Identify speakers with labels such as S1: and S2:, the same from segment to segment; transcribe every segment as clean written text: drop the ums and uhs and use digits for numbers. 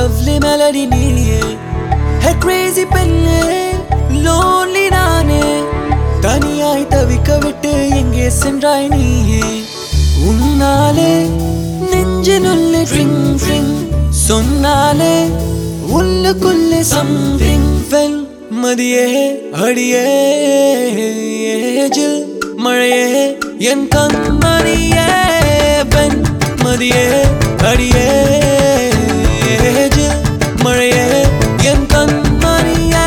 S1: lovely melody நீயே. Hey crazy பெண்ணே, lonely நானே, தனியாய் தவிக்க விட்டு எங்கே சென்றாய் நீயே. உன்னாலே நெஞ்சினுள்ளே ட்ரிங் ட்ரிங் சொன்னாலே உள்ளுக்குள்ளே something fell. மதியே அடியே ஜில் மழையே என் கண்மணியே பெண். மதியே அடியே ஜில் மழையே என் கண்மணியே.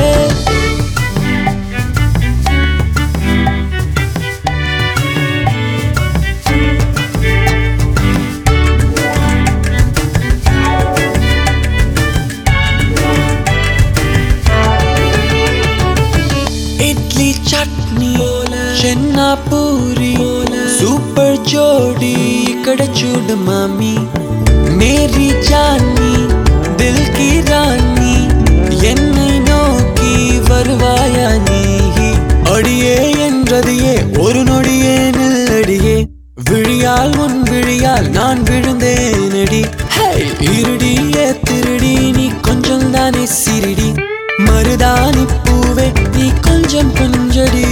S1: इडली चटनी चन्ना पूरी सूपर जोड़ी इकड़ चूड मामी मेरी जानी दिल की रानी என்னை நோக்கி வருவாயா நீ. அடியே என்றதியே ஒரு நொடியே நில்லடியே, விழியால் உன் விழியால் நான் விழுந்தேனடி. இருடியே திருடி நீ கொஞ்சம் தானே சிரிடி, மருதாணி பூவே நீ கொஞ்சம் கொஞ்சடி.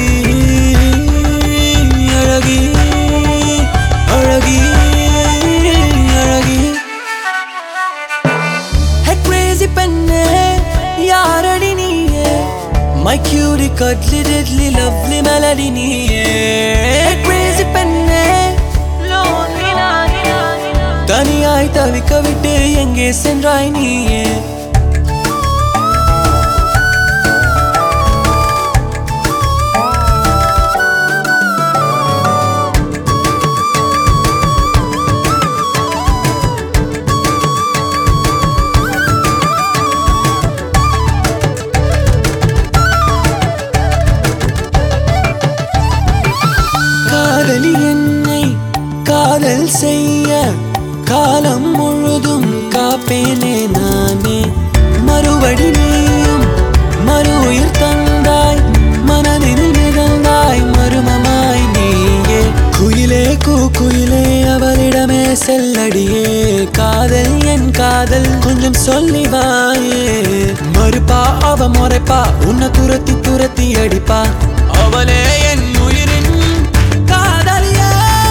S1: அழகி அழகி அழகி Hey crazy பெண்ணே யாரடி நீயே, My cutie cuddly diddly lovely melody நீயே. Hey crazy பெண்ணே lonely நானே, தனியாய் தவிக்க விட்டு எங்கே சென்றாய் நீயே. காதலி என்னை காதல் செய்ய காலம் முழுதும் காப்பேனே நானே. மறுபடி நீயும் மறு உயிர் தந்தாய், மனதில் மிதந்தாய் மருமமாய் நீயே. குயிலே குயிலே அவளிடமே செல்லடியே, காதல் என் காதல் கொஞ்சம் சொல்லி வாயே. மறுப்பா அவ முறைப்பா உன்னை துரத்தி துரத்தி அடிப்பா, அவளே என் உயிரின் காதலியே.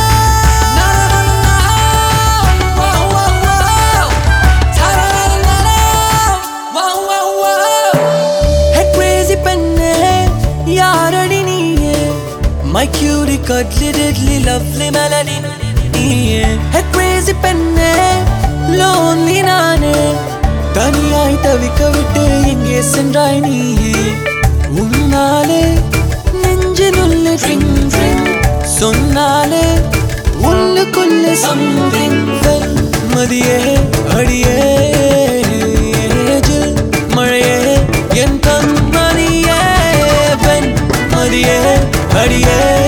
S1: Hey crazy பெண்ணே யாரடி நீயே, My cutie cuddly diddly lovely melody நீயே. Hey crazy பெண்ணே lonely நானே, தனியாய் தவிக்க விட்டு எங்கே சென்றாய் நீயே. உன்னாலே நெஞ்சினுள்ளே ட்ரிங் ட்ரிங் சொன்னாலே உள்ளுக்குள்ளே something fell. மதியே அடியே ஜில் மழையே என் கண்மணியே பெண். மதியே அடியே